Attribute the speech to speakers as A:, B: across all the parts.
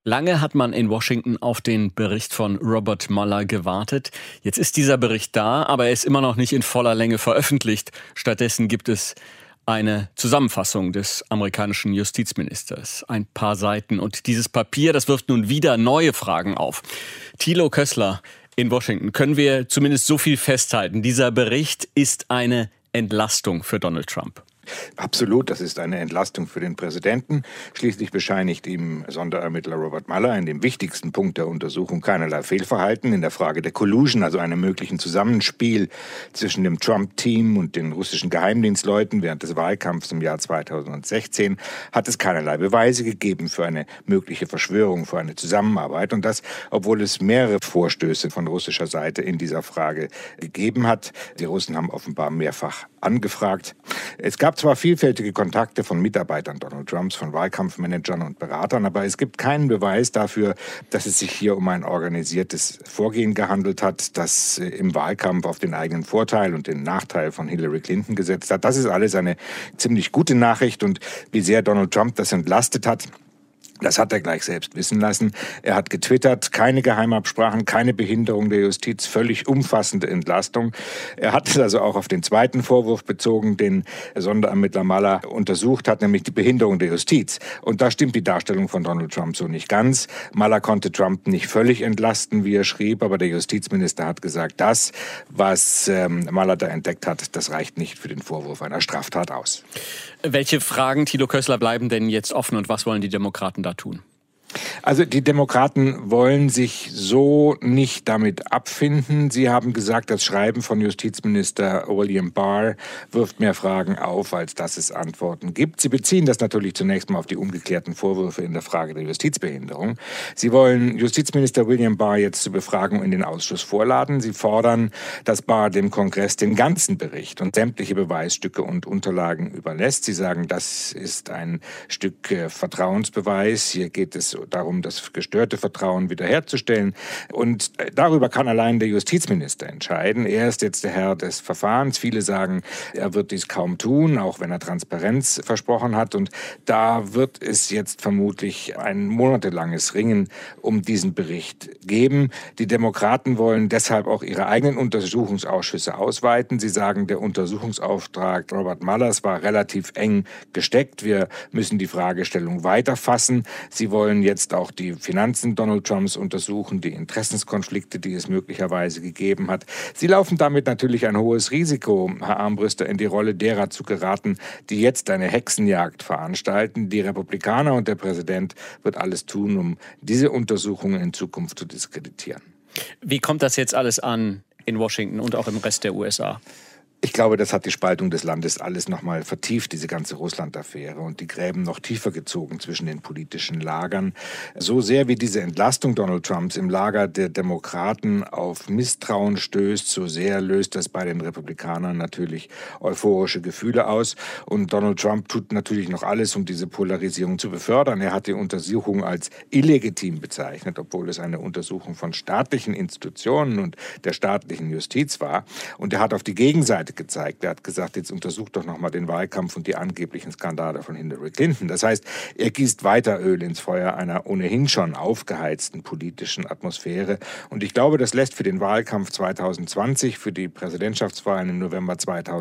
A: Lange hat man in Washington auf den Bericht von Robert Mueller gewartet. Jetzt ist dieser Bericht da, aber er ist immer noch nicht in voller Länge veröffentlicht. Stattdessen gibt es eine Zusammenfassung des amerikanischen Justizministers. Ein paar Seiten. Und dieses Papier, das wirft nun wieder neue Fragen auf. Thilo Kössler in Washington. Können wir zumindest so viel festhalten? Dieser Bericht ist eine Entlastung für Donald Trump.
B: Absolut, das ist eine Entlastung für den Präsidenten. Schließlich bescheinigt ihm Sonderermittler Robert Mueller in dem wichtigsten Punkt der Untersuchung keinerlei Fehlverhalten in der Frage der Collusion, also einem möglichen Zusammenspiel zwischen dem Trump-Team und den russischen Geheimdienstleuten während des Wahlkampfs im Jahr 2016 hat es keinerlei Beweise gegeben für eine mögliche Verschwörung, für eine Zusammenarbeit. Und das, obwohl es mehrere Vorstöße von russischer Seite in dieser Frage gegeben hat. Die Russen haben offenbar mehrfach angefragt. Es gab zwar vielfältige Kontakte von Mitarbeitern Donald Trumps, von Wahlkampfmanagern und Beratern, aber es gibt keinen Beweis dafür, dass es sich hier um ein organisiertes Vorgehen gehandelt hat, das im Wahlkampf auf den eigenen Vorteil und den Nachteil von Hillary Clinton gesetzt hat. Das ist alles eine ziemlich gute Nachricht, und wie sehr Donald Trump das entlastet hat, das hat er gleich selbst wissen lassen. Er hat getwittert, keine Geheimabsprachen, keine Behinderung der Justiz, völlig umfassende Entlastung. Er hat es also auch auf den zweiten Vorwurf bezogen, den Sonderermittler Mueller untersucht hat, nämlich die Behinderung der Justiz. Und da stimmt die Darstellung von Donald Trump so nicht ganz. Mueller konnte Trump nicht völlig entlasten, wie er schrieb, aber der Justizminister hat gesagt, das, was Mueller da entdeckt hat, das reicht nicht für den Vorwurf einer Straftat aus.
A: Welche Fragen, Thilo Kössler, bleiben denn jetzt offen und was wollen die Demokraten da tun?
B: Also die Demokraten wollen sich so nicht damit abfinden. Sie haben gesagt, das Schreiben von Justizminister William Barr wirft mehr Fragen auf, als dass es Antworten gibt. Sie beziehen das natürlich zunächst mal auf die ungeklärten Vorwürfe in der Frage der Justizbehinderung. Sie wollen Justizminister William Barr jetzt zur Befragung in den Ausschuss vorladen. Sie fordern, dass Barr dem Kongress den ganzen Bericht und sämtliche Beweisstücke und Unterlagen überlässt. Sie sagen, das ist ein Stück Vertrauensbeweis. Hier geht es darum, das gestörte Vertrauen wiederherzustellen. Und darüber kann allein der Justizminister entscheiden. Er ist jetzt der Herr des Verfahrens. Viele sagen, er wird dies kaum tun, auch wenn er Transparenz versprochen hat. Und da wird es jetzt vermutlich ein monatelanges Ringen um diesen Bericht geben. Die Demokraten wollen deshalb auch ihre eigenen Untersuchungsausschüsse ausweiten. Sie sagen, der Untersuchungsauftrag Robert Muellers war relativ eng gesteckt. Wir müssen die Fragestellung weiterfassen. Sie wollen jetzt auch die Finanzen Donald Trumps untersuchen, die Interessenskonflikte, die es möglicherweise gegeben hat. Sie laufen damit natürlich ein hohes Risiko, Herr Armbruster, in die Rolle derer zu geraten, die jetzt eine Hexenjagd veranstalten. Die Republikaner und der Präsident wird alles tun, um diese Untersuchungen in Zukunft zu diskreditieren.
A: Wie kommt das jetzt alles an in Washington und auch im Rest der USA?
B: Ich glaube, das hat die Spaltung des Landes alles nochmal vertieft, diese ganze Russland-Affäre, und die Gräben noch tiefer gezogen zwischen den politischen Lagern. So sehr wie diese Entlastung Donald Trumps im Lager der Demokraten auf Misstrauen stößt, so sehr löst das bei den Republikanern natürlich euphorische Gefühle aus. Und Donald Trump tut natürlich noch alles, um diese Polarisierung zu befördern. Er hat die Untersuchung als illegitim bezeichnet, obwohl es eine Untersuchung von staatlichen Institutionen und der staatlichen Justiz war. Und er hat auf die Gegenseite gezeigt. Er hat gesagt, jetzt untersucht doch nochmal den Wahlkampf und die angeblichen Skandale von Hillary Clinton. Das heißt, er gießt weiter Öl ins Feuer einer ohnehin schon aufgeheizten politischen Atmosphäre. Und ich glaube, das lässt für den Wahlkampf 2020, für die Präsidentschaftswahlen im November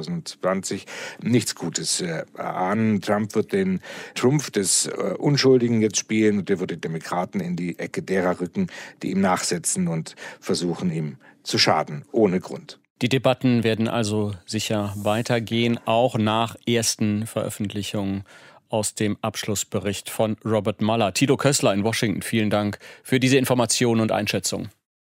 B: 2020 nichts Gutes erahnen. Trump wird den Trumpf des Unschuldigen jetzt spielen, und er wird die Demokraten in die Ecke derer rücken, die ihm nachsetzen und versuchen, ihm zu schaden, ohne Grund.
A: Die Debatten werden also sicher weitergehen, auch nach ersten Veröffentlichungen aus dem Abschlussbericht von Robert Mueller. Thilo Kössler in Washington, vielen Dank für diese Informationen und Einschätzung.